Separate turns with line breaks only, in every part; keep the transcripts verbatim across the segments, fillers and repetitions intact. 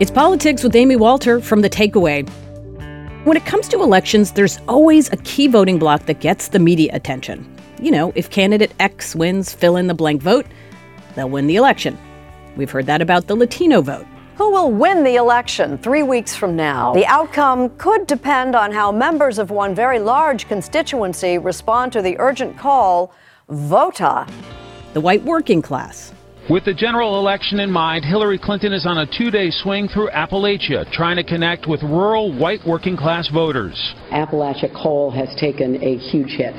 It's Politics with Amy Walter from The Takeaway. When it comes to elections, there's always a key voting bloc that gets the media attention. You know, if candidate X wins fill in the blank vote, they'll win the election. We've heard that about the Latino vote.
Who will win the election three weeks from now? The outcome could depend on how members of one very large constituency respond to the urgent call, VOTA.
The white working class.
With the general election in mind, Hillary Clinton is on a two-day swing through Appalachia, trying to connect with rural white working class voters.
Appalachia coal has taken a huge hit.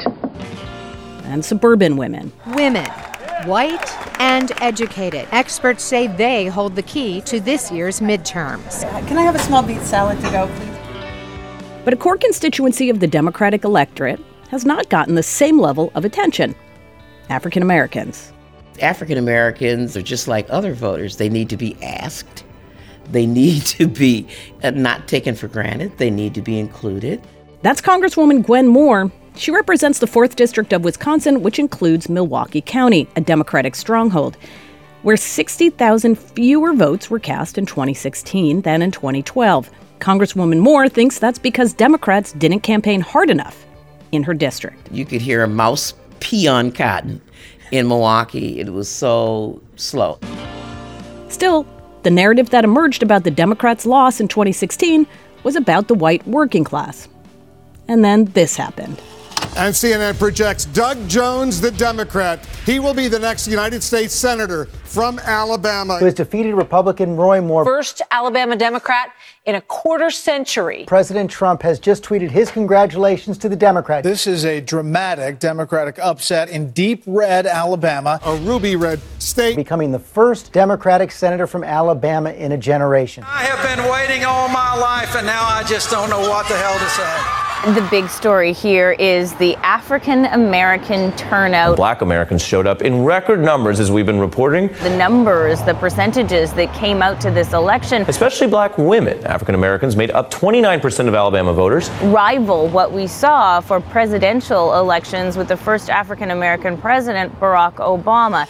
And suburban women.
Women, white and educated. Experts say they hold the key to this year's midterms.
Can I have a small beet salad to go, please?
But a core constituency of the Democratic electorate has not gotten the same level of attention. African Americans.
African Americans are just like other voters. They need to be asked. They need to be not taken for granted. They need to be included.
That's Congresswoman Gwen Moore. She represents the fourth District of Wisconsin, which includes Milwaukee County, a Democratic stronghold, where sixty thousand fewer votes were cast in twenty sixteen than in twenty twelve. Congresswoman Moore thinks that's because Democrats didn't campaign hard enough in her district.
You could hear a mouse pee on cotton. In Milwaukee, it was so slow.
Still, the narrative that emerged about the Democrats' loss in twenty sixteen was about the white working class. And then this happened.
And C N N projects Doug Jones, the Democrat. He will be the next United States Senator from Alabama.
Who has defeated Republican Roy Moore.
First Alabama Democrat in a quarter century.
President Trump has just tweeted his congratulations to the Democrats.
This is a dramatic Democratic upset in deep red Alabama.
A ruby red state.
Becoming the first Democratic senator from Alabama in a generation.
I have been waiting all my life, and now I just don't know what the hell to say.
The big story here is the African American turnout.
Black Americans showed up in record numbers, as we've been reporting.
The numbers, the percentages that came out to this election.
Especially black women. African Americans made up twenty-nine percent of Alabama voters.
Rival what we saw for presidential elections with the first African American president, Barack Obama.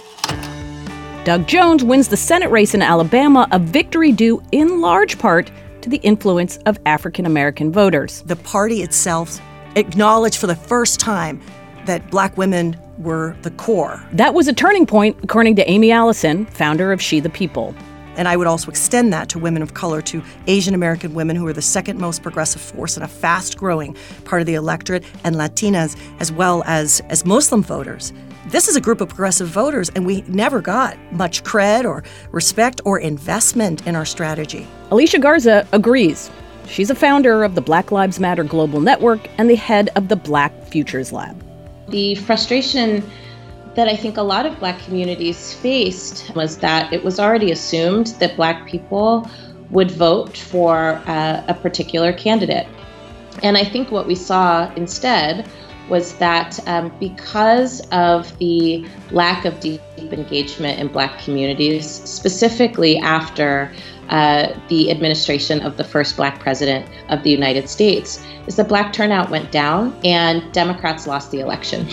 Doug Jones wins the Senate race in Alabama, a victory due in large part to the influence of African American voters.
The party itself acknowledged for the first time that black women were the core.
That was a turning point, according to Amy Allison, founder of She the People.
And I would also extend that to women of color, to Asian American women, who are the second most progressive force and a fast-growing part of the electorate, and Latinas, as well as, as Muslim voters. This is a group of progressive voters, and we never got much cred or respect or investment in our strategy.
Alicia Garza agrees. She's a founder of the Black Lives Matter Global Network and the head of the Black Futures Lab.
The frustration that I think a lot of Black communities faced was that it was already assumed that Black people would vote for uh, a particular candidate. And I think what we saw instead was that um, because of the lack of deep engagement in Black communities, specifically after uh, the administration of the first Black president of the United States, is that Black turnout went down and Democrats lost the election.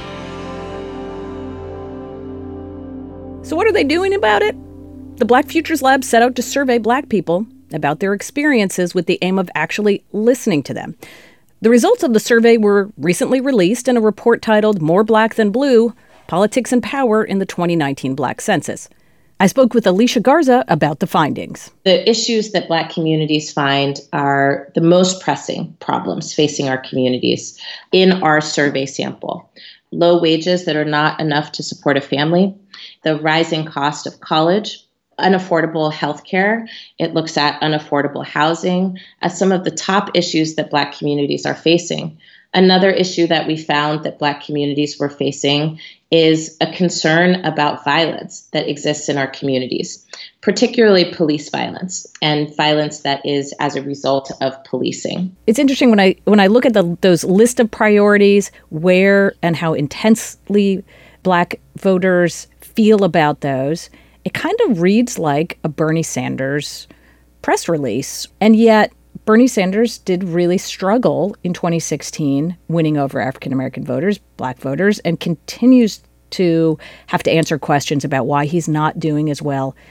So what are they doing about it? The Black Futures Lab set out to survey Black people about their experiences with the aim of actually listening to them. The results of the survey were recently released in a report titled More Black Than Blue, Politics and Power in the twenty nineteen Black Census. I spoke with Alicia Garza about the findings.
The issues that Black communities find are the most pressing problems facing our communities in our survey sample. Low wages that are not enough to support a family, the rising cost of college, unaffordable health care. It looks at unaffordable housing as some of the top issues that Black communities are facing. Another issue that we found that Black communities were facing is a concern about violence that exists in our communities, particularly police violence and violence that is as a result of policing.
It's interesting when I when I look at the, those list of priorities, where and how intensely Black voters feel about those, it kind of reads like a Bernie Sanders press release. And yet Bernie Sanders did really struggle in twenty sixteen, winning over African-American voters, Black voters, and continues to have to answer questions about why he's not doing as well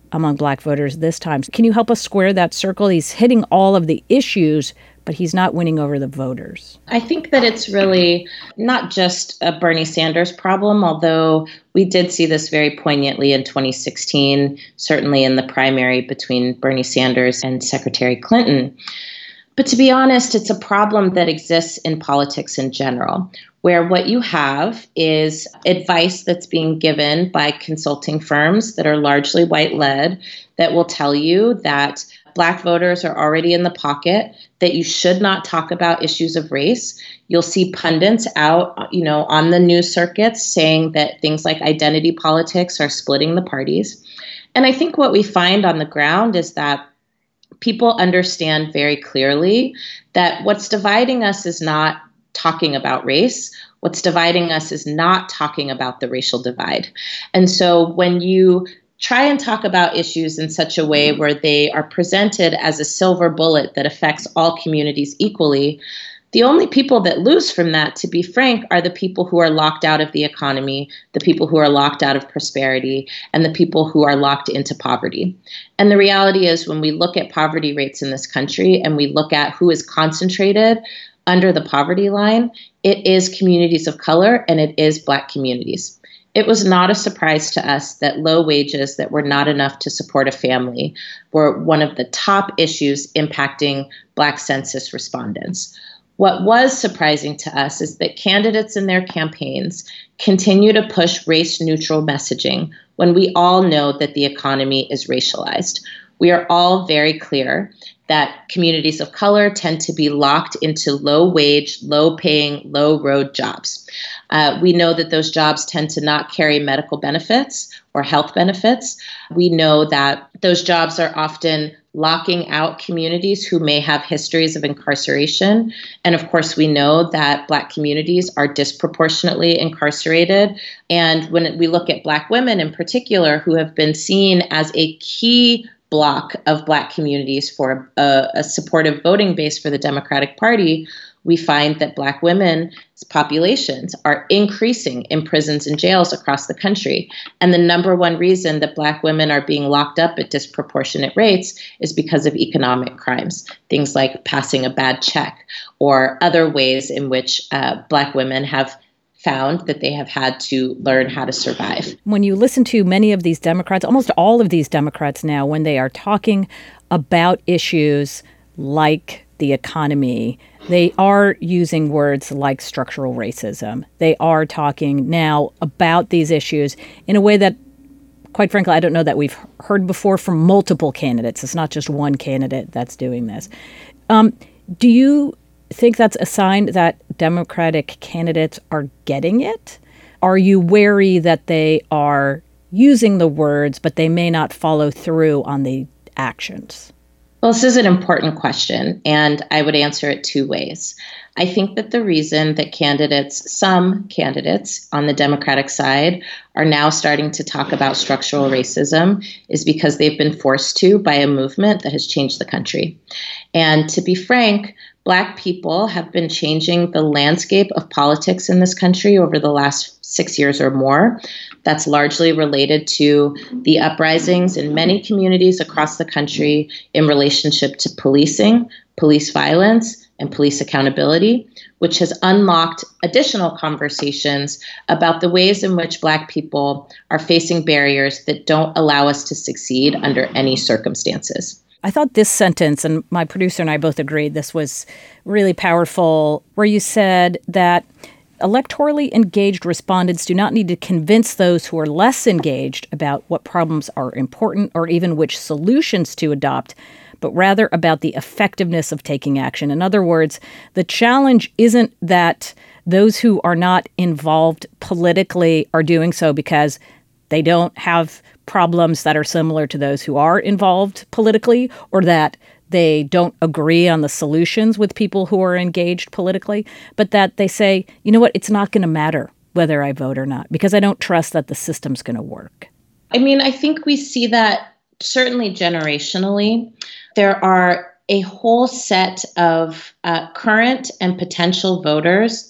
among black voters this time. Can you help us square that circle? He's hitting all of the issues, but he's not winning over the voters.
I think that it's really not just a Bernie Sanders problem, although we did see this very poignantly in twenty sixteen, certainly in the primary between Bernie Sanders and Secretary Clinton. But to be honest, it's a problem that exists in politics in general, where what you have is advice that's being given by consulting firms that are largely white-led that will tell you that Black voters are already in the pocket, that you should not talk about issues of race. You'll see pundits out, you know, on the news circuits saying that things like identity politics are splitting the parties. And I think what we find on the ground is that people understand very clearly that what's dividing us is not talking about race. What's dividing us is not talking about the racial divide. And so when you try and talk about issues in such a way where they are presented as a silver bullet that affects all communities equally, the only people that lose from that, to be frank, are the people who are locked out of the economy, the people who are locked out of prosperity, and the people who are locked into poverty. And the reality is, when we look at poverty rates in this country and we look at who is concentrated under the poverty line, it is communities of color and it is Black communities. It was not a surprise to us that low wages that were not enough to support a family were one of the top issues impacting Black census respondents. What was surprising to us is that candidates in their campaigns continue to push race-neutral messaging when we all know that the economy is racialized. We are all very clear that communities of color tend to be locked into low-wage, low-paying, low-road jobs. Uh, we know that those jobs tend to not carry medical benefits or health benefits. We know that those jobs are often locking out communities who may have histories of incarceration. And of course, we know that Black communities are disproportionately incarcerated. And when we look at Black women in particular, who have been seen as a key block of Black communities for a, a supportive voting base for the Democratic Party, we find that Black women's populations are increasing in prisons and jails across the country. And the number one reason that Black women are being locked up at disproportionate rates is because of economic crimes, things like passing a bad check or other ways in which uh, Black women have found that they have had to learn how to survive.
When you listen to many of these Democrats, almost all of these Democrats now, when they are talking about issues like the economy, they are using words like structural racism. They are talking now about these issues in a way that, quite frankly, I don't know that we've heard before from multiple candidates. It's not just one candidate that's doing this. Um, do you think that's a sign that Democratic candidates are getting it? Are you wary that they are using the words, but they may not follow through on the actions?
Well, this is an important question, and I would answer it two ways. I think that the reason that candidates, some candidates on the Democratic side, are now starting to talk about structural racism is because they've been forced to by a movement that has changed the country. And to be frank, Black people have been changing the landscape of politics in this country over the last six years or more. That's largely related to the uprisings in many communities across the country in relationship to policing, police violence, and police accountability, which has unlocked additional conversations about the ways in which Black people are facing barriers that don't allow us to succeed under any circumstances.
I thought this sentence, and my producer and I both agreed this was really powerful, where you said that electorally engaged respondents do not need to convince those who are less engaged about what problems are important or even which solutions to adopt, but rather about the effectiveness of taking action. In other words, the challenge isn't that those who are not involved politically are doing so because they don't have problems that are similar to those who are involved politically, or that they don't agree on the solutions with people who are engaged politically, but that they say, you know what, it's not going to matter whether I vote or not, because I don't trust that the system's going to work.
I mean, I think we see that certainly generationally. There are a whole set of uh, current and potential voters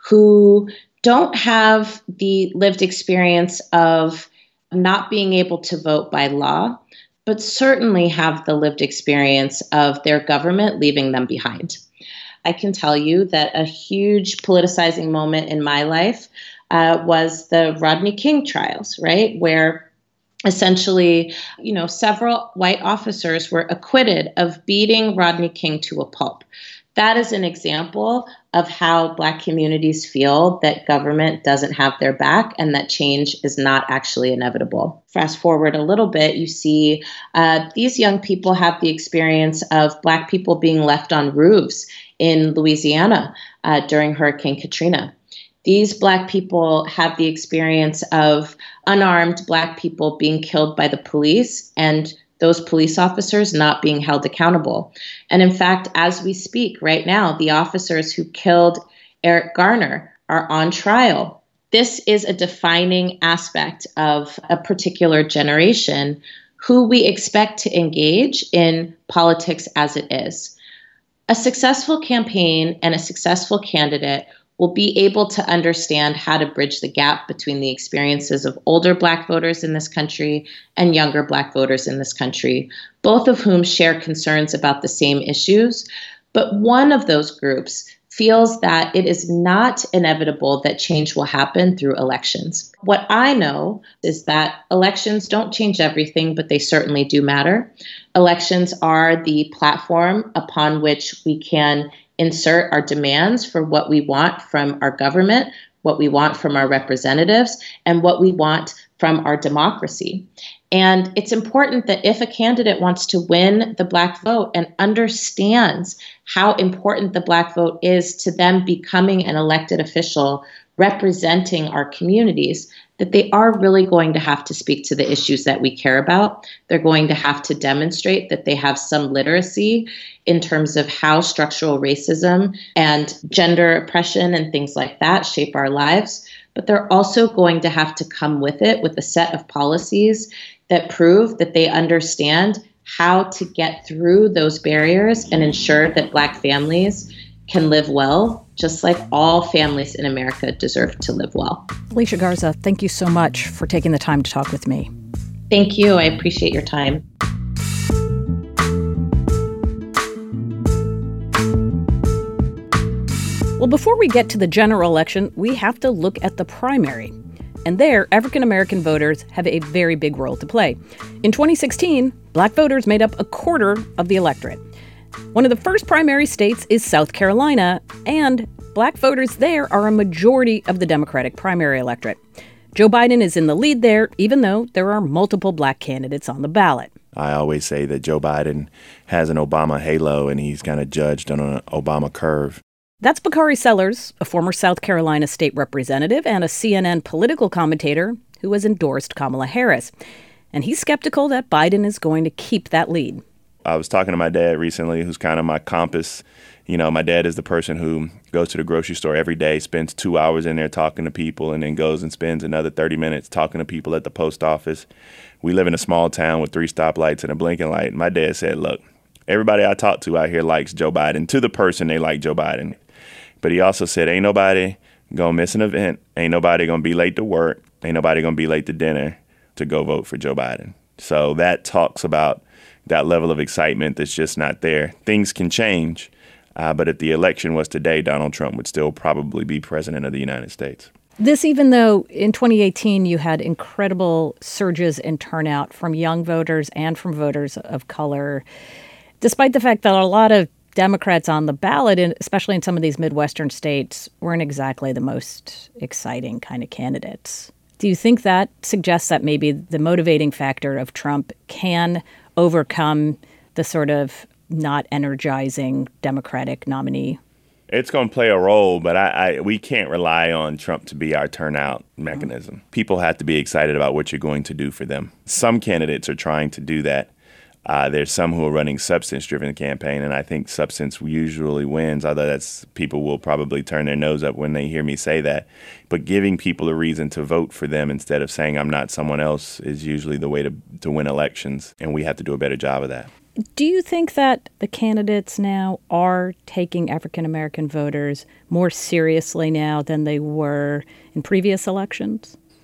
who don't have the lived experience of not being able to vote by law. but certainly have the lived experience of their government leaving them behind. I can tell you that a huge politicizing moment in my life uh, was the Rodney King trials, right? Where essentially, you know, several white officers were acquitted of beating Rodney King to a pulp. That is an example of how Black communities feel that government doesn't have their back and that change is not actually inevitable. Fast forward a little bit, you see uh, these young people have the experience of Black people being left on roofs in Louisiana uh, during Hurricane Katrina. These Black people have the experience of unarmed Black people being killed by the police and those police officers not being held accountable. And in fact, as we speak right now, the officers who killed Eric Garner are on trial. This is a defining aspect of a particular generation who we expect to engage in politics as it is. A successful campaign and a successful candidate will be able to understand how to bridge the gap between the experiences of older Black voters in this country and younger Black voters in this country, both of whom share concerns about the same issues. But one of those groups feels that it is not inevitable that change will happen through elections. What I know is that elections don't change everything, but they certainly do matter. Elections are the platform upon which we can insert our demands for what we want from our government, what we want from our representatives, and what we want from our democracy. And it's important that if a candidate wants to win the Black vote and understands how important the Black vote is to them becoming an elected official representing our communities, that they are really going to have to speak to the issues that we care about. They're going to have to demonstrate that they have some literacy in terms of how structural racism and gender oppression and things like that shape our lives. But they're also going to have to come with it with a set of policies that prove that they understand how to get through those barriers and ensure that Black families can live well, just like all families in America deserve to live well.
Alicia Garza, thank you so much for taking the time to talk with me.
Thank you. I appreciate your time.
Well, before we get to the general election, we have to look at the primary. And there, African American voters have a very big role to play. In twenty sixteen, Black voters made up a quarter of the electorate. One of the first primary states is South Carolina, and Black voters there are a majority of the Democratic primary electorate. Joe Biden is in the lead there, even though there are multiple Black candidates on the ballot.
I always say that Joe Biden has an Obama halo, and he's kind of judged on an Obama curve.
That's Bakari Sellers, a former South Carolina state representative and a C N N political commentator who has endorsed Kamala Harris. And he's skeptical that Biden is going to keep that lead.
I was talking to my dad recently, who's kind of my compass. You know, my dad is the person who goes to the grocery store every day, spends two hours in there talking to people, and then goes and spends another thirty minutes talking to people at the post office. We live in a small town with three stoplights and a blinking light. My dad said, look, everybody I talk to out here likes Joe Biden. To the person, they like Joe Biden. But he also said, ain't nobody gonna miss an event. Ain't nobody gonna be late to work. Ain't nobody gonna be late to dinner to go vote for Joe Biden. So that talks about that level of excitement that's just not there. Things can change, uh, but if the election was today, Donald Trump would still probably be president of the United States.
This even though in twenty eighteen you had incredible surges in turnout from young voters and from voters of color, despite the fact that a lot of Democrats on the ballot, and especially in some of these Midwestern states, weren't exactly the most exciting kind of candidates. Do you think that suggests that maybe the motivating factor of Trump can overcome the sort of not energizing Democratic nominee?
It's going to play a role, but I, I we can't rely on Trump to be our turnout mechanism. Mm-hmm. People have to be excited about what you're going to do for them. Some candidates are trying to do that. Uh, there's some who are running substance-driven campaign, and I think substance usually wins, although that's people will probably turn their nose up when they hear me say that. But giving people a reason to vote for them instead of saying I'm not someone else is usually the way to, to win elections, and we have to do a better job of that.
Do you think that the candidates now are taking African-American voters more seriously now than they were in previous elections?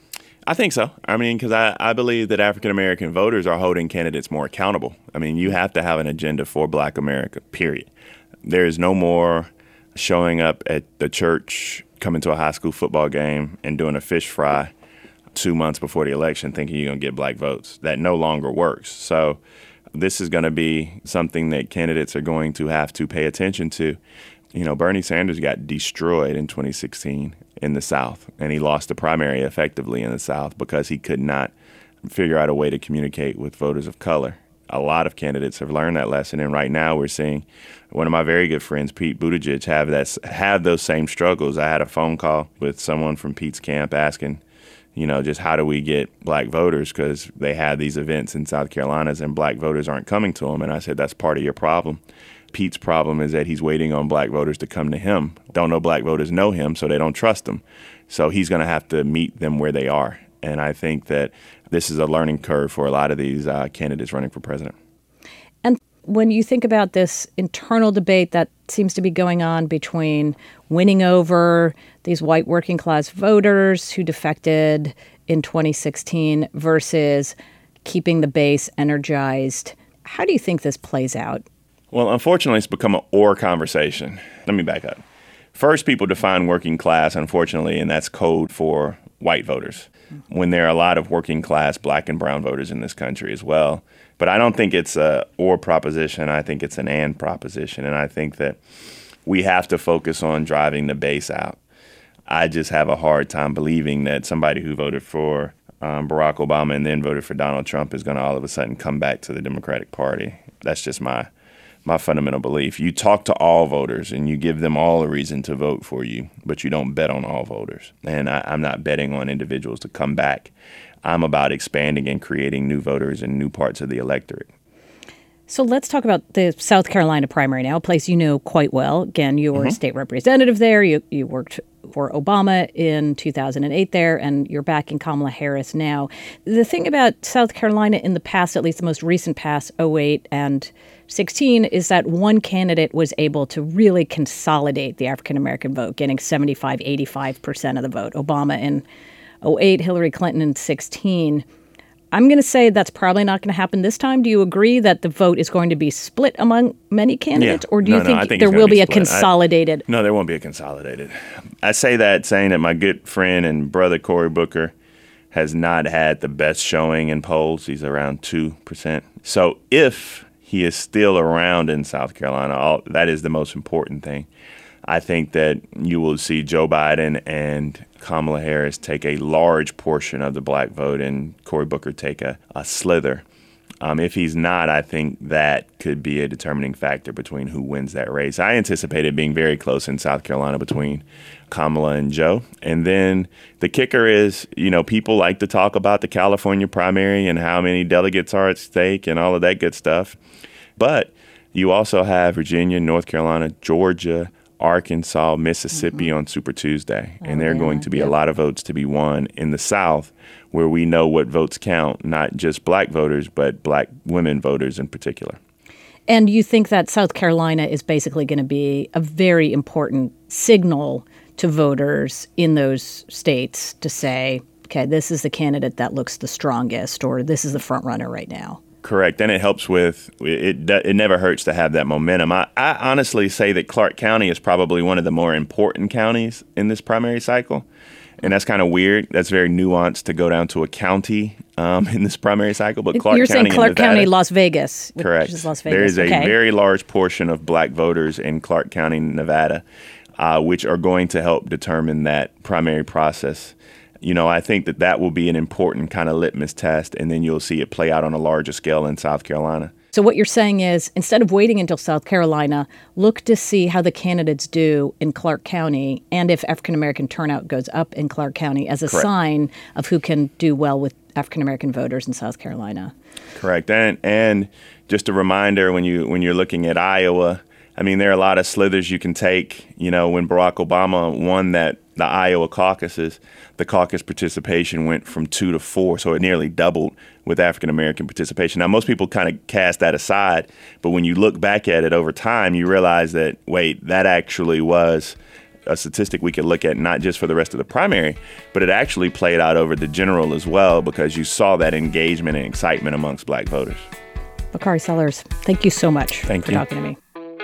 I think so. I mean, because I, I believe that African-American voters are holding candidates more accountable. I mean, you have to have an agenda for Black America, period. There is no more showing up at the church, coming to a high school football game, and doing a fish fry two months before the election thinking you're going to get Black votes. That no longer works. So this is going to be something that candidates are going to have to pay attention to. You know, Bernie Sanders got destroyed in twenty sixteen in the South, and he lost the primary effectively in the South because he could not figure out a way to communicate with voters of color. A lot of candidates have learned that lesson, and right now we're seeing one of my very good friends, Pete Buttigieg, have that have those same struggles. I had a phone call with someone from Pete's camp asking, you know, just how do we get Black voters, because they have these events in South Carolina and Black voters aren't coming to them. And I said, that's part of your problem. Pete's problem is that he's waiting on Black voters to come to him. Don't know Black voters know him, so they don't trust him. So he's going to have to meet them where they are. And I think that this is a learning curve for a lot of these uh, candidates running for president.
And when you think about this internal debate that seems to be going on between winning over these white working class voters who defected in twenty sixteen versus keeping the base energized, how do you think this plays out?
Well, unfortunately, it's become an or conversation. Let me back up. First, people define working class, unfortunately, and that's code for white voters, when there are a lot of working class Black and brown voters in this country as well. But I don't think it's a or proposition. I think it's an and proposition. And I think that we have to focus on driving the base out. I just have a hard time believing that somebody who voted for um, Barack Obama and then voted for Donald Trump is going to all of a sudden come back to the Democratic Party. That's just my my fundamental belief. You talk to all voters and you give them all a reason to vote for you, but you don't bet on all voters. And I, I'm not betting on individuals to come back. I'm about expanding and creating new voters in new parts of the electorate.
So let's talk about the South Carolina primary now, a place you know quite well. Again, you were mm-hmm. a state representative there. You you worked for Obama in two thousand eight there, and you're back in Kamala Harris now. The thing about South Carolina in the past, at least the most recent past, oh eight and sixteen, is that one candidate was able to really consolidate the African-American vote, getting seventy-five, eighty-five percent of the vote. Obama in oh eight, Hillary Clinton in sixteen. I'm going to say that's probably not going to happen this time. Do you agree that the vote is going to be split among many candidates?
Yeah.
Or do you
no,
think,
no, think
there will be,
be
a consolidated?
I, no, there won't be a consolidated. I say that saying that my good friend and brother Cory Booker has not had the best showing in polls. He's around two percent. So if he is still around in South Carolina, all, that is the most important thing. I think that you will see Joe Biden and Kamala Harris take a large portion of the Black vote and Cory Booker take a, a slither. Um, if he's not, I think that could be a determining factor between who wins that race. I anticipate it being very close in South Carolina between Kamala and Joe. And then the kicker is, you know, people like to talk about the California primary and how many delegates are at stake and all of that good stuff. But you also have Virginia, North Carolina, Georgia, Arkansas, Mississippi mm-hmm. on Super Tuesday. Oh, and there are yeah, going to be yeah. a lot of votes to be won in the South, where we know what votes count, not just Black voters, but Black women voters in particular.
And you think that South Carolina is basically going to be a very important signal to voters in those states to say, okay, this is the candidate that looks the strongest, or this is the front runner right now.
Correct. And it helps with, it It never hurts to have that momentum. I, I honestly say that Clark County is probably one of the more important counties in this primary cycle. And that's kind of weird. That's very nuanced to go down to a county um, in this primary cycle. But Clark
You're
County
saying Clark
Nevada,
County, Las Vegas. Which
correct.
Is Las Vegas.
There is a
okay.
very large portion of Black voters in Clark County, Nevada, uh, which are going to help determine that primary process. You know, I think that that will be an important kind of litmus test, and then you'll see it play out on a larger scale in South Carolina.
So what you're saying is, instead of waiting until South Carolina, look to see how the candidates do in Clark County, and if African-American turnout goes up in Clark County as a Correct. sign of who can do well with African-American voters in South Carolina.
Correct. And and just a reminder, when you when you're looking at Iowa, I mean, there are a lot of slithers you can take. You know, when Barack Obama won that the Iowa caucuses, the caucus participation went from two to four, so it nearly doubled with African-American participation. Now, most people kind of cast that aside, but when you look back at it over time, you realize that, wait, that actually was a statistic we could look at not just for the rest of the primary, but it actually played out over the general as well, because you saw that engagement and excitement amongst black voters.
Bakari Sellers, thank you so much
thank
for
you.
talking to me.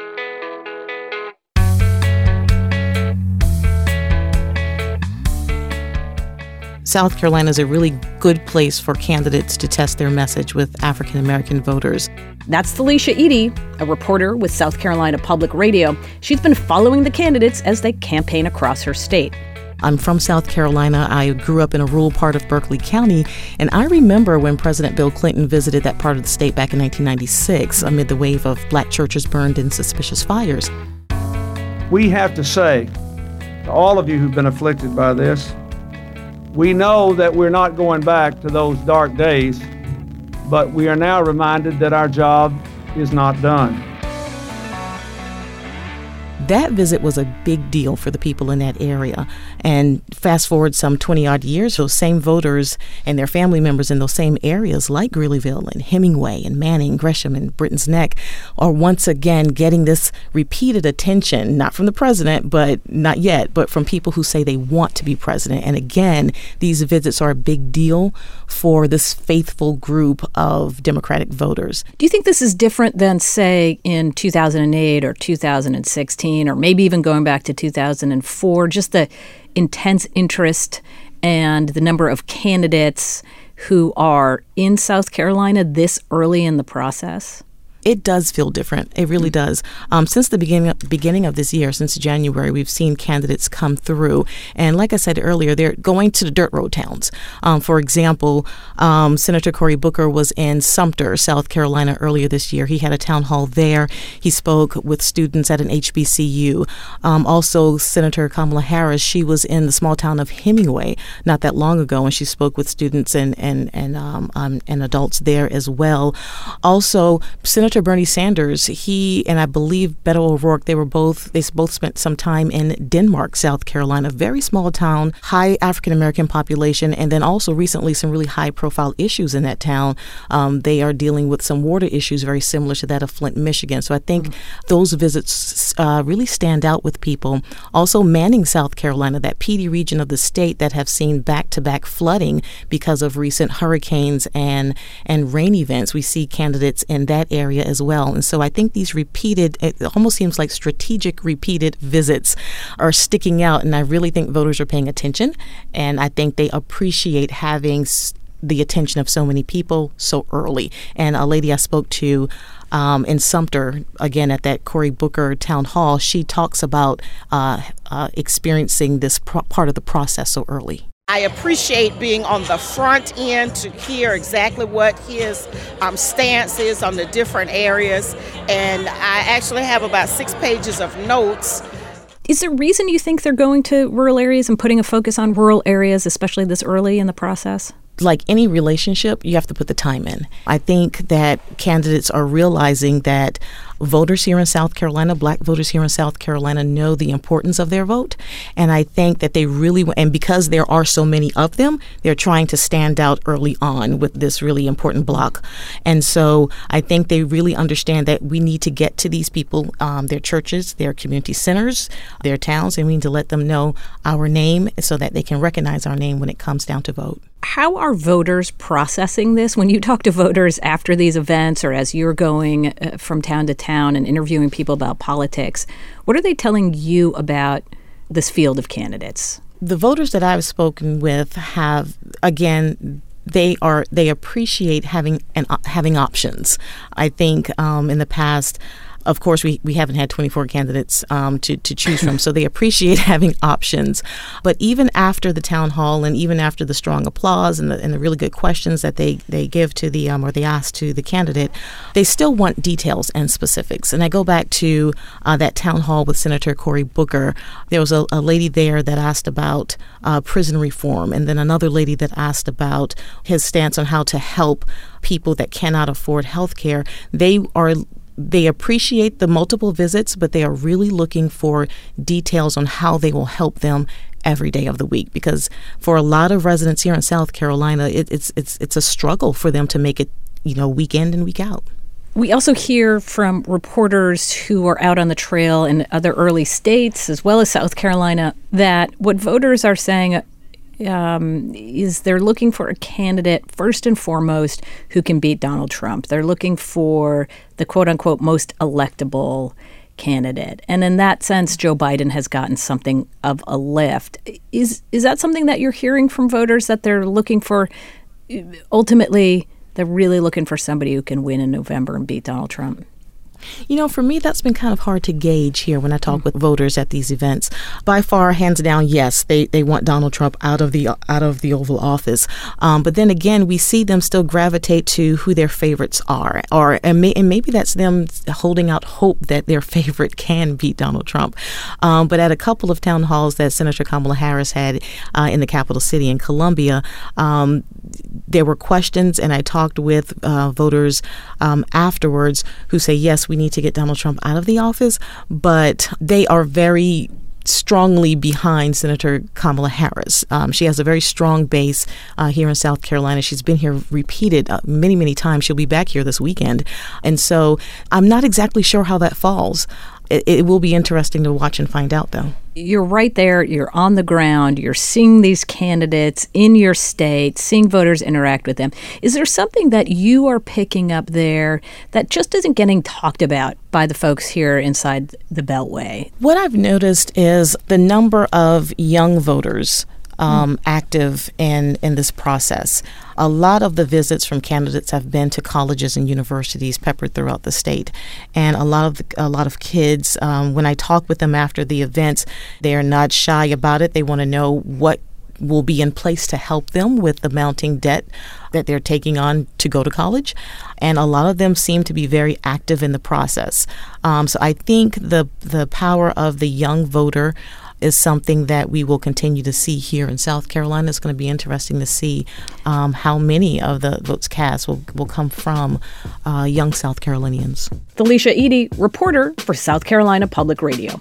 South Carolina is a really good place for candidates to test their message with African American voters.
That's Felicia Eady, a reporter with South Carolina Public Radio. She's been following the candidates as they campaign across her state.
I'm from South Carolina. I grew up in a rural part of Berkeley County, and I remember when President Bill Clinton visited that part of the state back in nineteen ninety-six amid the wave of black churches burned in suspicious fires.
We have to say to all of you who've been afflicted by this, we know that we're not going back to those dark days, but we are now reminded that our job is not done.
That visit was a big deal for the people in that area. And fast forward some twenty-odd years, those same voters and their family members in those same areas like Greeleyville and Hemingway and Manning, Gresham and Britton's Neck are once again getting this repeated attention, not from the president, but not yet, but from people who say they want to be president. And again, these visits are a big deal for this faithful group of Democratic voters.
Do you think this is different than, say, in two thousand eight or two thousand sixteen? Or maybe even going back to two thousand four, just the intense interest and the number of candidates who are in South Carolina this early in the process?
It does feel different. It really does. Um, since the beginning beginning of this year, since January, we've seen candidates come through. And like I said earlier, they're going to the dirt road towns. Um, for example, um, Senator Cory Booker was in Sumter, South Carolina earlier this year. He had a town hall there. He spoke with students at an H B C U. Um, also, Senator Kamala Harris, she was in the small town of Hemingway not that long ago, and she spoke with students and, and, and, um, um, and adults there as well. Also, Senator Bernie Sanders, he and I believe Beto O'Rourke, they were both, they both spent some time in Denmark, South Carolina, very small town, high African-American population, and then also recently some really high-profile issues in that town. Um, they are dealing with some water issues very similar to that of Flint, Michigan. So I think mm-hmm. those visits uh, really stand out with people. Also, Manning, South Carolina, that P D region of the state that have seen back-to-back flooding because of recent hurricanes and, and rain events. We see candidates in that area as well. And so I think these repeated, it almost seems like strategic repeated visits are sticking out. And I really think voters are paying attention. And I think they appreciate having the attention of so many people so early. And a lady I spoke to um, in Sumter, again, at that Cory Booker town hall, she talks about uh, uh, experiencing this pro- part of the process so early.
I appreciate being on the front end to hear exactly what his um, stance is on the different areas. And I actually have about six pages of notes.
Is there a reason you think they're going to rural areas and putting a focus on rural areas, especially this early in the process?
Like any relationship, you have to put the time in. I think that candidates are realizing that voters here in South Carolina, black voters here in South Carolina, know the importance of their vote. And I think that they really, and because there are so many of them, they're trying to stand out early on with this really important block. And so I think they really understand that we need to get to these people, um, their churches, their community centers, their towns, and we need to let them know our name so that they can recognize our name when it comes down to vote.
How are voters processing this? When you talk to voters after these events or as you're going uh, from town to town and interviewing people about politics, what are they telling you about this field of candidates?
The voters that I've spoken with have, again, they are they appreciate having an, uh, having options. I think um, in the past, of course, we, we haven't had twenty-four candidates um, to, to choose from, so they appreciate having options. But even after the town hall and even after the strong applause and the, and the really good questions that they, they give to the, um, or they ask to the candidate, they still want details and specifics. And I go back to uh, that town hall with Senator Cory Booker. There was a, a lady there that asked about uh, prison reform, and then another lady that asked about his stance on how to help people that cannot afford health care. They are They appreciate the multiple visits, but they are really looking for details on how they will help them every day of the week. Because for a lot of residents here in South Carolina, it, it's it's it's a struggle for them to make it, you know, week in and week out.
We also hear from reporters who are out on the trail in other early states, as well as South Carolina, that what voters are saying um, is they're looking for a candidate, first and foremost, who can beat Donald Trump. They're looking for the quote-unquote most electable candidate. And in that sense, Joe Biden has gotten something of a lift. Is, is that something that you're hearing from voters, that they're looking for ultimately... They're really looking for somebody who can win in November and beat Donald Trump?
You know, for me, that's been kind of hard to gauge here when I talk with voters at these events. By far, hands down, yes, they, they want Donald Trump out of the out of the Oval Office. Um, but then again, we see them still gravitate to who their favorites are, or and, may, and maybe that's them holding out hope that their favorite can beat Donald Trump. Um, but at a couple of town halls that Senator Kamala Harris had uh, in the capital city in Columbia, um, there were questions, and I talked with uh, voters um, afterwards who say, yes, we need to get Donald Trump out of the office, but they are very strongly behind Senator Kamala Harris. Um, she has a very strong base uh, here in South Carolina. She's been here repeated uh, many, many times. She'll be back here this weekend. And so I'm not exactly sure how that falls. It, it will be interesting to watch and find out, though.
You're right there. You're on the ground. You're seeing these candidates in your state, seeing voters interact with them. Is there something that you are picking up there that just isn't getting talked about by the folks here inside the Beltway?
What I've noticed is the number of young voters Um, mm. active in, in this process. A lot of the visits from candidates have been to colleges and universities peppered throughout the state, and a lot of the, a lot of kids. Um, when I talk with them after the events, they are not shy about it. They want to know what will be in place to help them with the mounting debt that they're taking on to go to college, and a lot of them seem to be very active in the process. Um, so I think the the power of the young voter is something that we will continue to see here in South Carolina. It's going to be interesting to see um, how many of the votes cast will, will come from uh, young South Carolinians.
Felicia Eady, reporter for South Carolina Public Radio.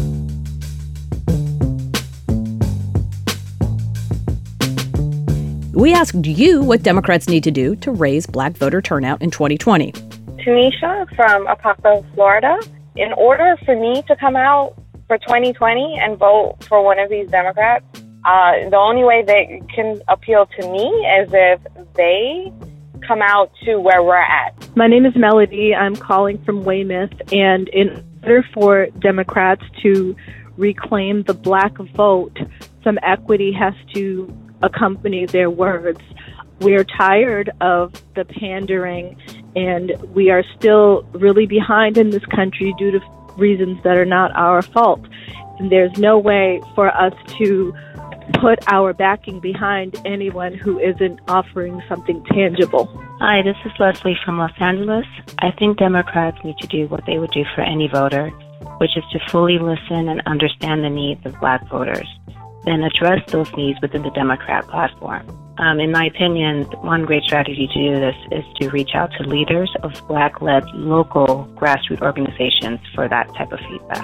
We asked you what Democrats need to do to raise black voter turnout in twenty twenty.
Tanisha from Apopka, Florida. In order for me to come out for twenty twenty and vote for one of these Democrats, uh, the only way they can appeal to me is if they come out to where we're at.
My name is Melody. I'm calling from Weymouth, and in order for Democrats to reclaim the black vote, some equity has to accompany their words. We're tired of the pandering, and we are still really behind in this country due to reasons that are not our fault. And there's no way for us to put our backing behind anyone who isn't offering something tangible.
Hi, this is Leslie from Los Angeles. I think Democrats need to do what they would do for any voter, which is to fully listen and understand the needs of black voters, then address those needs within the Democrat platform. Um, in my opinion, one great strategy to do this is to reach out to leaders of black-led local grassroots organizations for that type of feedback.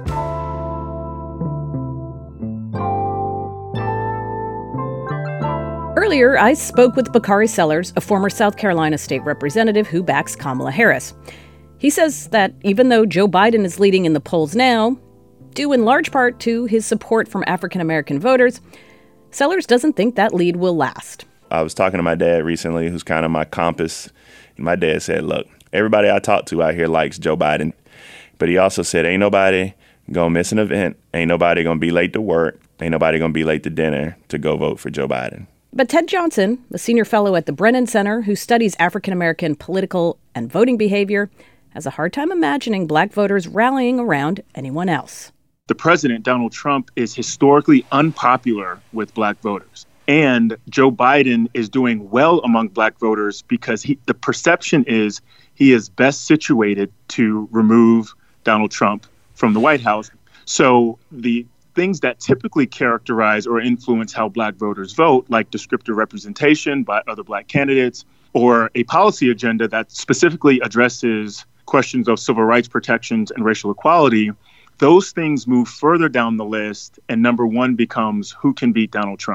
Earlier, I spoke with Bakari Sellers, a former South Carolina state representative who backs Kamala Harris. He says that even though Joe Biden is leading in the polls now, due in large part to his support from African-American voters, Sellers doesn't think that lead will last.
I was talking to my dad recently, who's kind of my compass. And my dad said, look, everybody I talk to out here likes Joe Biden. But he also said, ain't nobody going to miss an event. Ain't nobody going to be late to work. Ain't nobody going to be late to dinner to go vote for Joe Biden.
But Ted Johnson, a senior fellow at the Brennan Center who studies African-American political and voting behavior, has a hard time imagining black voters rallying around anyone else.
The president, Donald Trump, is historically unpopular with black voters. And Joe Biden is doing well among black voters because he, the perception is he is best situated to remove Donald Trump from the White House. So the things that typically characterize or influence how black voters vote, like descriptive representation by other black candidates, or a policy agenda that specifically addresses questions of civil rights protections and racial equality, those things move further down the list, and number one becomes who can beat Donald Trump.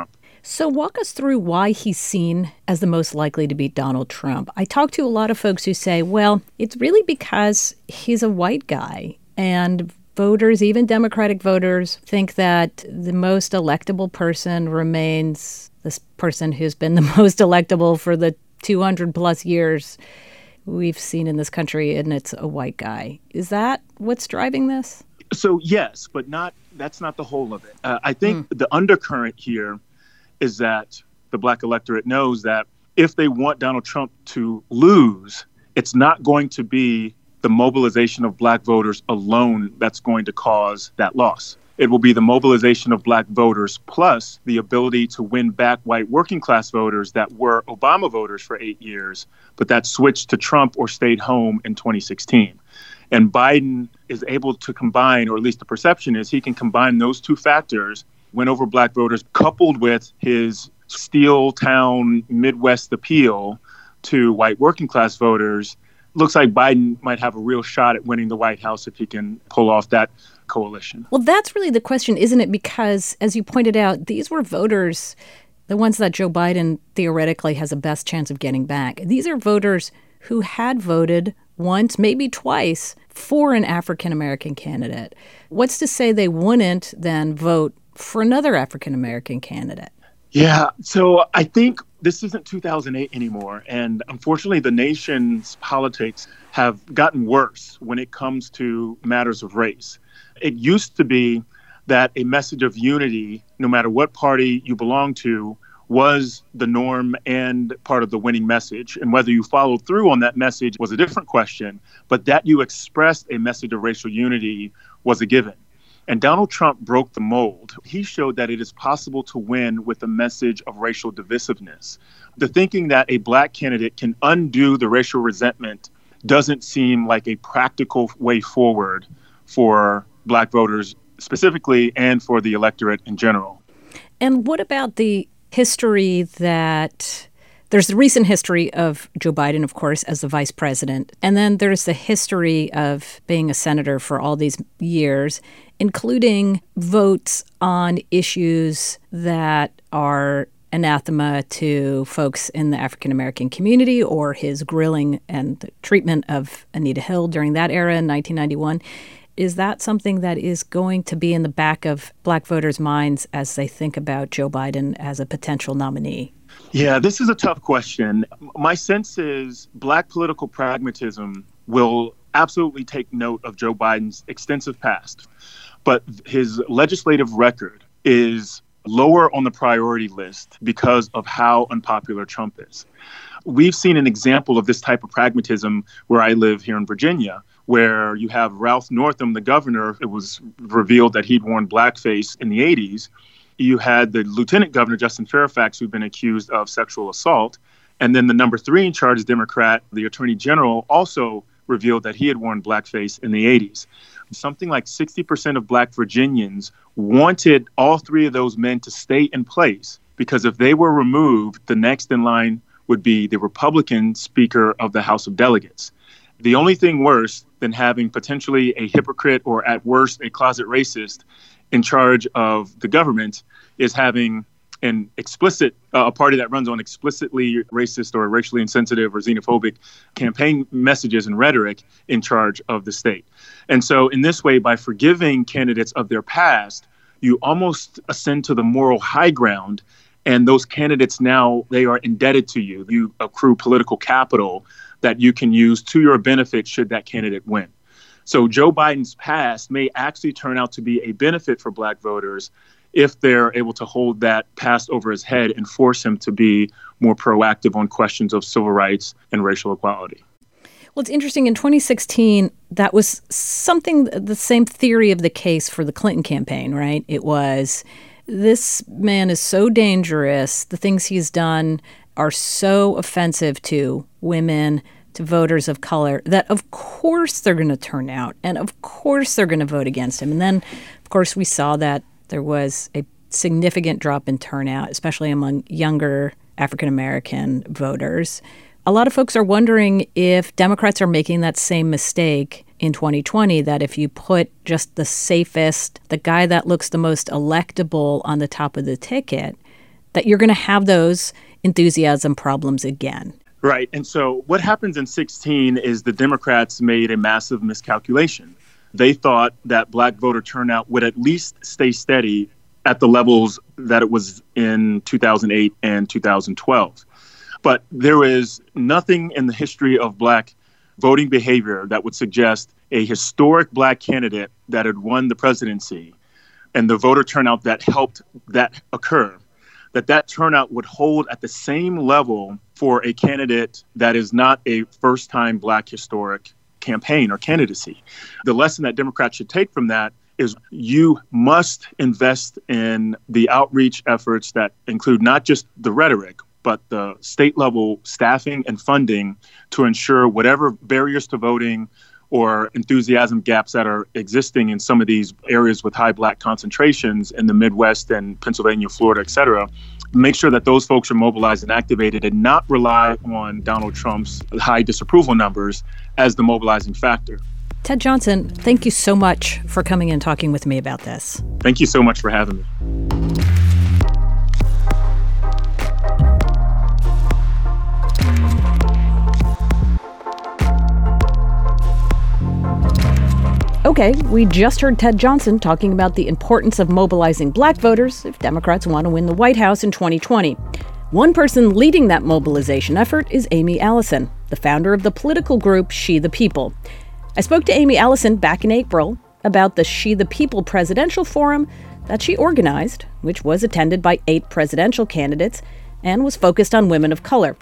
So walk us through why he's seen as the most likely to beat Donald Trump. I talk to a lot of folks who say, well, it's really because he's a white guy, and voters, even Democratic voters, think that the most electable person remains this person who's been the most electable for the two hundred plus years we've seen in this country, and it's a white guy. Is that what's driving this?
So yes, but not that's not the whole of it. Uh, I think mm. the undercurrent here is that the black electorate knows that if they want Donald Trump to lose, it's not going to be the mobilization of black voters alone that's going to cause that loss. It will be the mobilization of black voters plus the ability to win back white working class voters that were Obama voters for eight years, but that switched to Trump or stayed home in twenty sixteen. And Biden is able to combine, or at least the perception is he can combine those two factors, win over black voters, coupled with his steel town Midwest appeal to white working class voters. Looks like Biden might have a real shot at winning the White House if he can pull off that coalition.
Well, that's really the question, isn't it? Because, as you pointed out, these were voters, the ones that Joe Biden theoretically has the best chance of getting back. These are voters who had voted once, maybe twice, for an African-American candidate. What's to say they wouldn't then vote for another African-American candidate?
Yeah, so I think this isn't two thousand eight anymore. And unfortunately, the nation's politics have gotten worse when it comes to matters of race. It used to be that a message of unity, no matter what party you belong to, was the norm and part of the winning message. And whether you followed through on that message was a different question, but that you expressed a message of racial unity was a given. And Donald Trump broke the mold. He showed that it is possible to win with a message of racial divisiveness. The thinking that a black candidate can undo the racial resentment doesn't seem like a practical way forward for black voters specifically and for the electorate in general.
And what about the history that there's the recent history of Joe Biden, of course, as the vice president. And then there's the history of being a senator for all these years, including votes on issues that are anathema to folks in the African-American community, or his grilling and treatment of Anita Hill during that era in nineteen ninety-one. Is that something that is going to be in the back of black voters' minds as they think about Joe Biden as a potential nominee?
Yeah, this is a tough question. My sense is black political pragmatism will absolutely take note of Joe Biden's extensive past, but his legislative record is lower on the priority list because of how unpopular Trump is. We've seen an example of this type of pragmatism where I live here in Virginia, where you have Ralph Northam, the governor. It was revealed that he'd worn blackface in the eighties. You had the lieutenant governor, Justin Fairfax, who'd been accused of sexual assault. And then the number three in charge, Democrat, the attorney general, also revealed that he had worn blackface in the eighties. Something like sixty percent of black Virginians wanted all three of those men to stay in place, because if they were removed, the next in line would be the Republican Speaker of the House of Delegates. The only thing worse than having potentially a hypocrite or at worst a closet racist in charge of the government is having an explicit, uh, a party that runs on explicitly racist or racially insensitive or xenophobic campaign messages and rhetoric in charge of the state. And so in this way, by forgiving candidates of their past, you almost ascend to the moral high ground. And those candidates now, they are indebted to you. You accrue political capital that you can use to your benefit should that candidate win. So Joe Biden's past may actually turn out to be a benefit for black voters if they're able to hold that past over his head and force him to be more proactive on questions of civil rights and racial equality.
Well, it's interesting. In twenty sixteen, that was something, the same theory of the case for the Clinton campaign, right? It was, this man is so dangerous. The things he's done are so offensive to women, to voters of color, that of course they're going to turn out. And of course they're going to vote against him. And then, of course, we saw that there was a significant drop in turnout, especially among younger African-American voters. A lot of folks are wondering if Democrats are making that same mistake in twenty twenty, that if you put just the safest, the guy that looks the most electable on the top of the ticket, that you're going to have those enthusiasm problems again.
Right. And so what happens in sixteen is the Democrats made a massive miscalculation. They thought that black voter turnout would at least stay steady at the levels that it was in two thousand eight and two thousand twelve. But there is nothing in the history of black voting behavior that would suggest a historic black candidate that had won the presidency and the voter turnout that helped that occur, that that turnout would hold at the same level for a candidate that is not a first-time black historic campaign or candidacy. The lesson that Democrats should take from that is you must invest in the outreach efforts that include not just the rhetoric, but the state level staffing and funding to ensure whatever barriers to voting or enthusiasm gaps that are existing in some of these areas with high black concentrations in the Midwest and Pennsylvania, Florida, et cetera, make sure that those folks are mobilized and activated and not rely on Donald Trump's high disapproval numbers as the mobilizing factor.
Ted Johnson, thank you so much for coming and talking with me about this.
Thank you so much for having me.
Okay, we just heard Ted Johnson talking about the importance of mobilizing black voters if Democrats want to win the White House in twenty twenty. One person leading that mobilization effort is Amy Allison, the founder of the political group She the People. I spoke to Amy Allison back in April about the She the People Presidential Forum that she organized, which was attended by eight presidential candidates and was focused on women of color.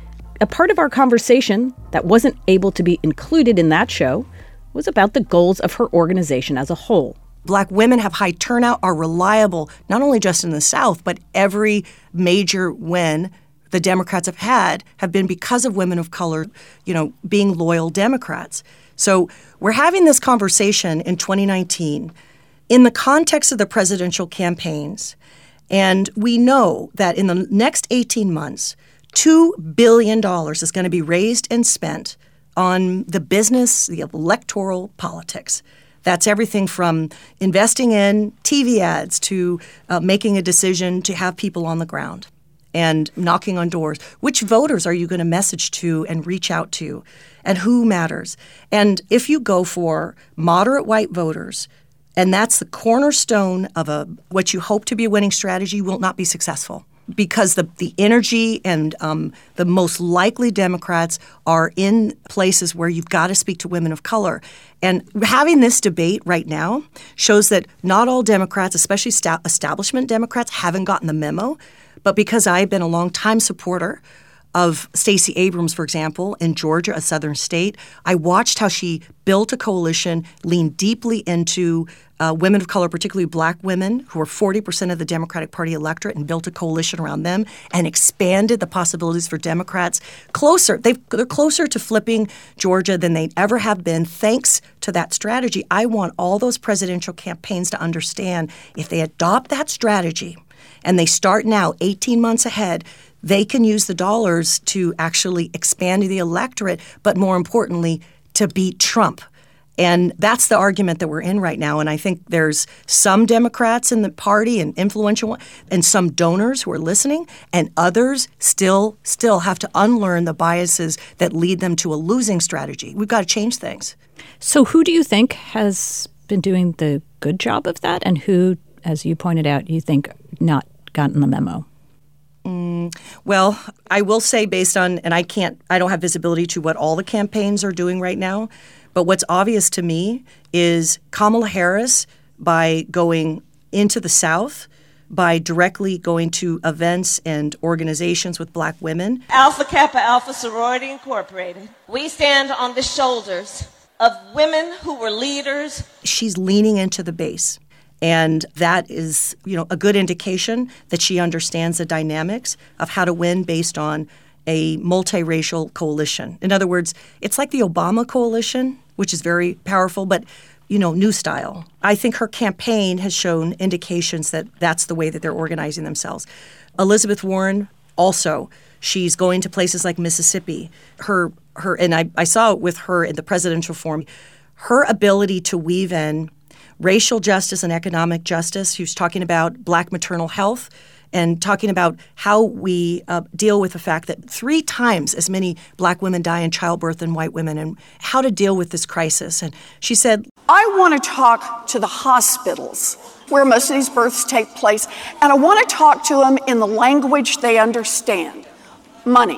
A part of our conversation that wasn't able to be included in that show was about the goals of her organization as a whole.
Black women have high turnout, are reliable, not only just in the South, but every major win the Democrats have had have been because of women of color, you know, being loyal Democrats. So we're having this conversation in twenty nineteen in the context of the presidential campaigns. And we know that in the next eighteen months, two billion dollars is going to be raised and spent on the business, the electoral politics. That's everything from investing in T V ads to uh, making a decision to have people on the ground and knocking on doors. Which voters are you going to message to and reach out to, and who matters? And if you go for moderate white voters, and that's the cornerstone of a what you hope to be a winning strategy, you will not be successful. Because the, the energy and um, the most likely Democrats are in places where you've got to speak to women of color. And having this debate right now shows that not all Democrats, especially sta- establishment Democrats, haven't gotten the memo. But because I've been a longtime supporter of Stacey Abrams, for example, in Georgia, a southern state, I watched how she built a coalition, leaned deeply into uh, women of color, particularly black women, who are forty percent of the Democratic Party electorate, and built a coalition around them and expanded the possibilities for Democrats closer. They've, they're closer to flipping Georgia than they ever have been, thanks to that strategy. I want all those presidential campaigns to understand if they adopt that strategy and they start now eighteen months ahead, they can use the dollars to actually expand the electorate, but more importantly, to beat Trump. And that's the argument that we're in right now. And I think there's some Democrats in the party and influential and some donors who are listening, and others still still have to unlearn the biases that lead them to a losing strategy. We've got to change things.
So who do you think has been doing the good job of that, and who, as you pointed out, you think not gotten the memo?
Mm, well, I will say based on, and I can't, I don't have visibility to what all the campaigns are doing right now, but what's obvious to me is Kamala Harris, by going into the South, by directly going to events and organizations with black women.
Alpha Kappa Alpha Sorority Incorporated. We stand on the shoulders of women who were leaders.
She's leaning into the base. And that is, you know, a good indication that she understands the dynamics of how to win based on a multiracial coalition. In other words, it's like the Obama coalition, which is very powerful, but, you know, new style. I think her campaign has shown indications that that's the way that they're organizing themselves. Elizabeth Warren also, she's going to places like Mississippi. Her, her, and I, I saw it with her in the presidential forum, her ability to weave in racial justice and economic justice. She was talking about black maternal health and talking about how we uh, deal with the fact that three times as many black women die in childbirth than white women, and how to deal with this crisis. And she said,
I want to talk to the hospitals where most of these births take place, and I want to talk to them in the language they understand, money.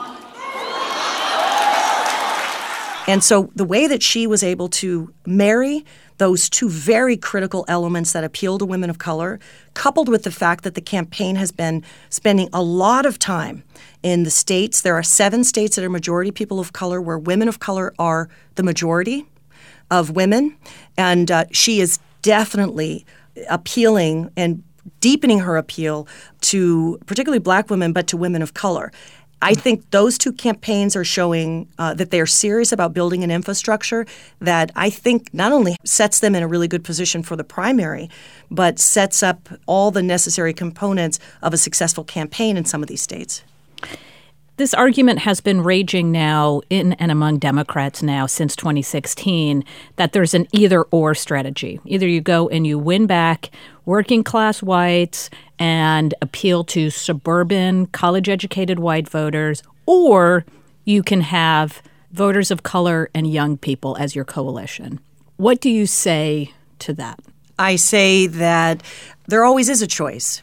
And so the way that she was able to marry those two very critical elements that appeal to women of color, coupled with the fact that the campaign has been spending a lot of time in the states. There are seven states that are majority people of color where women of color are the majority of women. And uh, she is definitely appealing and deepening her appeal to particularly black women, but to women of color. I think those two campaigns are showing uh, that they are serious about building an infrastructure that I think not only sets them in a really good position for the primary, but sets up all the necessary components of a successful campaign in some of these states.
This argument has been raging now in and among Democrats now since twenty sixteen that there's an either-or strategy. Either you go and you win back working-class whites and appeal to suburban, college-educated white voters, or you can have voters of color and young people as your coalition. What do you say to that?
I say that there always is a choice.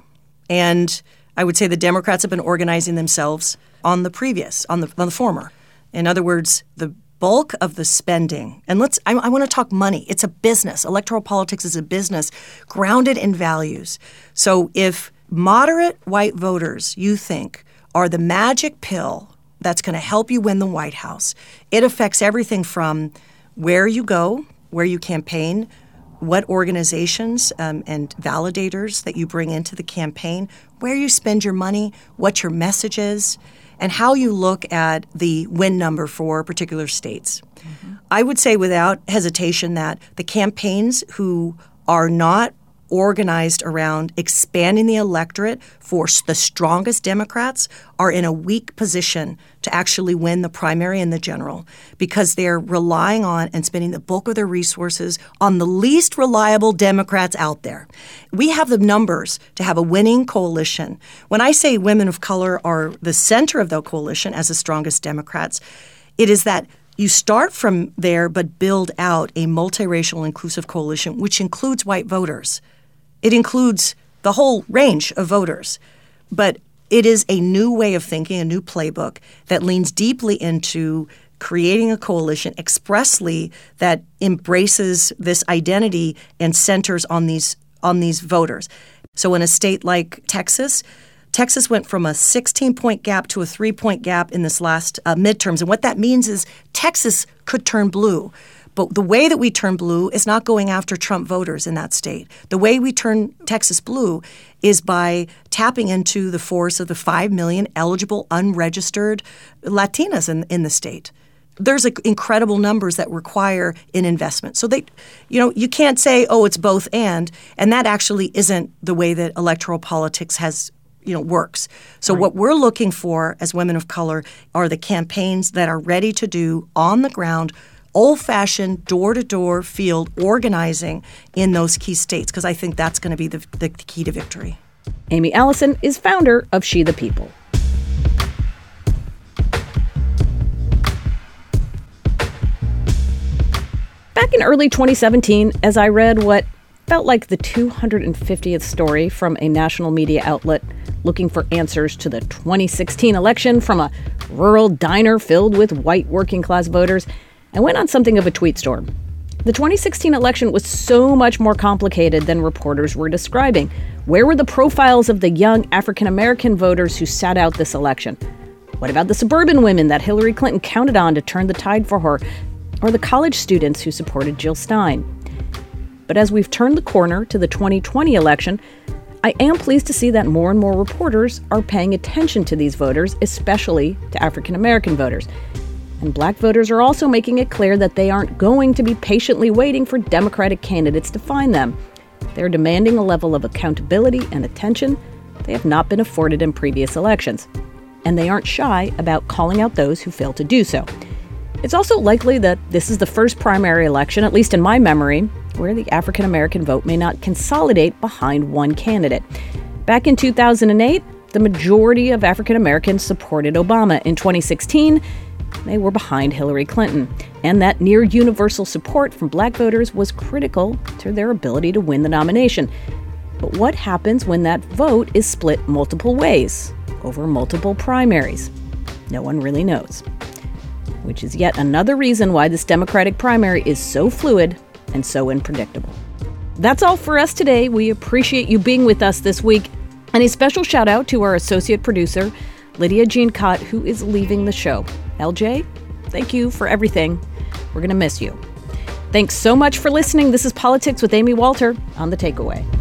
And I would say the Democrats have been organizing themselves on the previous, on the on the former. In other words, the bulk of the spending, and let's, I, I want to talk money. It's a business. Electoral politics is a business grounded in values. So if moderate white voters, you think, are the magic pill that's going to help you win the White House, it affects everything from where you go, where you campaign, what organizations um, and validators that you bring into the campaign, where you spend your money, what your message is, and how you look at the win number for particular states. Mm-hmm. I would say without hesitation that the campaigns who are not organized around expanding the electorate for the strongest Democrats are in a weak position to actually win the primary and the general because they're relying on and spending the bulk of their resources on the least reliable Democrats out there. We have the numbers to have a winning coalition. When I say women of color are the center of the coalition as the strongest Democrats, it is that you start from there but build out a multiracial inclusive coalition, which includes white voters. It includes the whole range of voters, but it is a new way of thinking, a new playbook that leans deeply into creating a coalition expressly that embraces this identity and centers on these on these voters. So in a state like Texas, Texas went from a sixteen-point gap to a three-point gap in this last uh, midterms. And what that means is Texas could turn blue. But the way that we turn blue is not going after Trump voters in that state. The way we turn Texas blue is by tapping into the force of the five million eligible, unregistered Latinas in, in the state. There's a, incredible numbers that require an investment. So they, you know, you can't say, oh, it's both and, and that actually isn't the way that electoral politics has you know, works. So right. What we're looking for as women of color are the campaigns that are ready to do on the ground old-fashioned, door-to-door field organizing in those key states, because I think that's going to be the, the key to victory.
Amy Allison is founder of She the People. Back in early twenty seventeen, as I read what felt like the two hundred fiftieth story from a national media outlet looking for answers to the twenty sixteen election from a rural diner filled with white working-class voters, I went on something of a tweet storm. The twenty sixteen election was so much more complicated than reporters were describing. Where were the profiles of the young African-American voters who sat out this election? What about the suburban women that Hillary Clinton counted on to turn the tide for her? Or the college students who supported Jill Stein? But as we've turned the corner to the twenty twenty election, I am pleased to see that more and more reporters are paying attention to these voters, especially to African-American voters. And black voters are also making it clear that they aren't going to be patiently waiting for Democratic candidates to find them. They're demanding a level of accountability and attention they have not been afforded in previous elections. And they aren't shy about calling out those who fail to do so. It's also likely that this is the first primary election, at least in my memory, where the African-American vote may not consolidate behind one candidate. Back in two thousand eight, the majority of African Americans supported Obama. In twenty sixteen, they were behind Hillary Clinton. And that near universal support from black voters was critical to their ability to win the nomination. But what happens when that vote is split multiple ways over multiple primaries? No one really knows. Which is yet another reason why this Democratic primary is so fluid and so unpredictable. That's all for us today. We appreciate you being with us this week. And a special shout out to our associate producer, Lydia Jean Cott, who is leaving the show. L J, thank you for everything. We're going to miss you. Thanks so much for listening. This is Politics with Amy Walter on The Takeaway.